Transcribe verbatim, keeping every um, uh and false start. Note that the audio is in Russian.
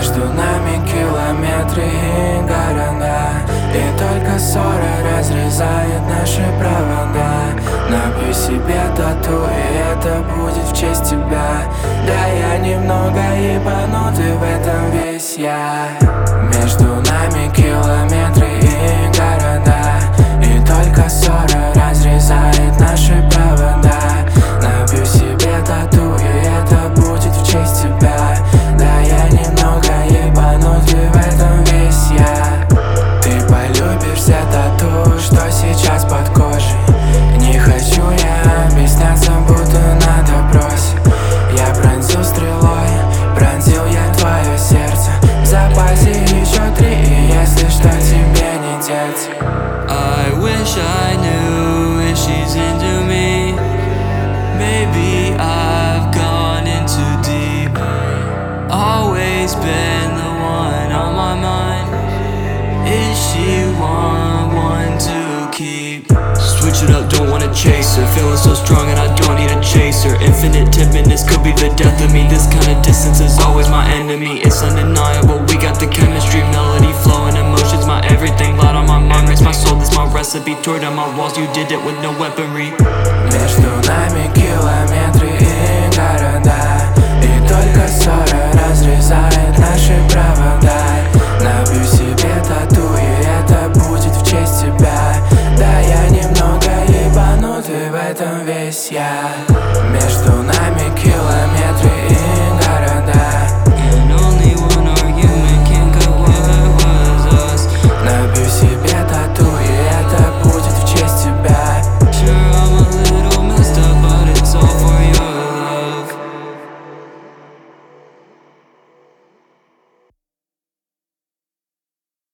Между нами километры и города, и только ссора разрезает наши провода. Набью себе тату, и это будет в честь тебя. Да, я немного ебанутый, в этом весь я. Между нами километры и города, и только ссора разрезает наши провода. Набью себе тату, и это будет в честь тебя. Да, я немного ебанутый, в этом весь я. Ты полюбишь все тату, что сейчас под кожей. Не хочу я объясняться, будто на допросе. Я пронзил стрелой, пронзил я твое сердце. В запасе еще три, и если что, тебе не деться. I wish I knew if she's into me. Maybe I've gone in too deep. Always been the one on my mind. Is she one, one to keep? Switch it up, don't wanna chase her. Feeling so strong and I don't need a chaser. Infinite ten minutes could be the death of me. This kind of distance is always my enemy. It's undeniable, we got the chemistry. Melody flowing, emotions, my everything. Loud on my mind, makes my soul, this my recipe. Tore down my walls, you did it with no weaponry. Между нами километры и города,